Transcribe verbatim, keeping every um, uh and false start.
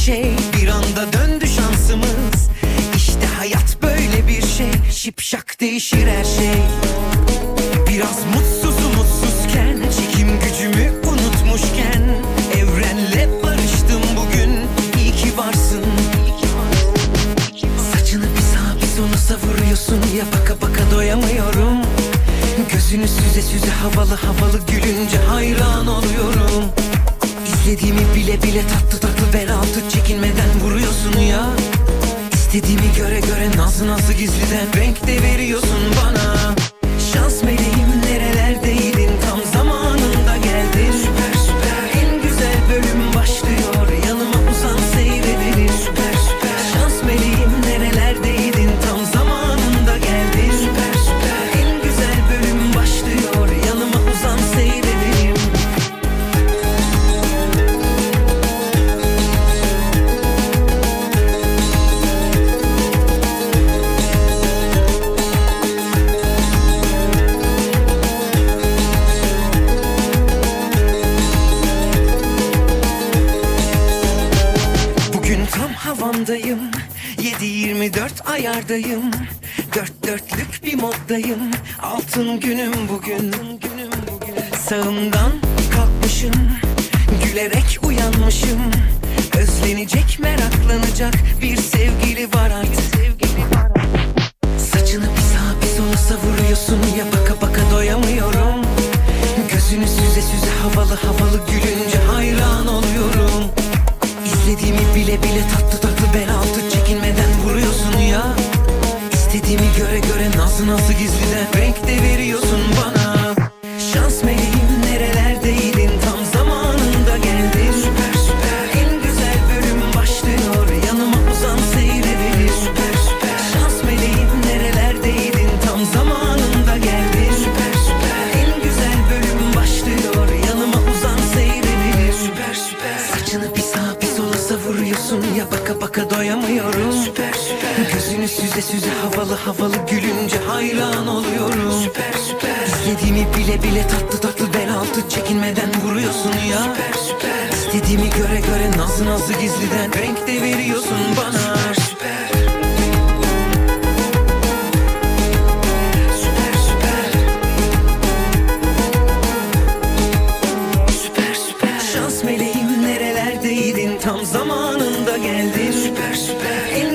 şey, bir anda döndü şansımız. İşte hayat böyle bir şey, şipşak değişir her şey. Biraz mutsuz umutsuzken, çekim gücümü unutmuşken, evrenle barıştım bugün. İyi ki varsın. Saçını bir sağa bir sola savuruyorsun ya, baka baka doyamıyorum. Gözünü süze süze havalı havalı gülünce hayran oluyorum. İzlediğimi bile bile tatlı tatlı bel altı çekinmeden vuruyorsun ya. İstediğimi göre göre nazlı nazlı gizliden renk de veriyorsun bana. Şans meleğim nerelerdeydin, tam zamanında geldin. Süper süper, en güzel bölüm başlıyor, yanıma uzan seyredelim. Süper süper, şans meleğim nerelerdeydin, tam zamanında geldin. Süper süper, en güzel bölüm başlıyor, yanıma uzan seyredelim. Tam havamdayım, yedi yirmi dört ayardayım. Dört dörtlük bir moddayım, altın günüm bugün. Sağımdan kalkmışım, gülerek uyanmışım. Özlenecek, meraklanacak bir sevgili var artık. Saçını bir sağa bir sola savuruyorsun ya, baka baka doyamıyorum. Gözünü süze süze havalı havalı gülünce hayran oluyorum. İzlediğimi bile bile tatlı tatlı bel altı çekinmeden vuruyorsun ya. İstediğimi göre göre nazlı nazlı gizliden renk de veriyorsun bana. Şans meleğim nerelerdeydin, tam zamanında geldin. Süper süper, en güzel bölüm başlıyor, yanıma uzan seyredelim. Süper süper, şans meleğim nerelerdeydin, tam zamanında geldin. Süper süper, en güzel bölüm başlıyor, yanıma uzan seyredelim. Süper süper, saçını bir sağa bir sola savuruyorsun ya, baka baka doyamıyorum. Süper süper, gözünü süze süze havalı havalı gülünce hayran oluyorum. Süper süper, İstediğimi bile bile tatlı tatlı bel altı çekinmeden vuruyorsun ya. Süper süper, İstediğimi göre göre nazlı nazlı gizliden renk de veriyorsun bana. Süper süper. Tam zamanında geldin. Süper süper, en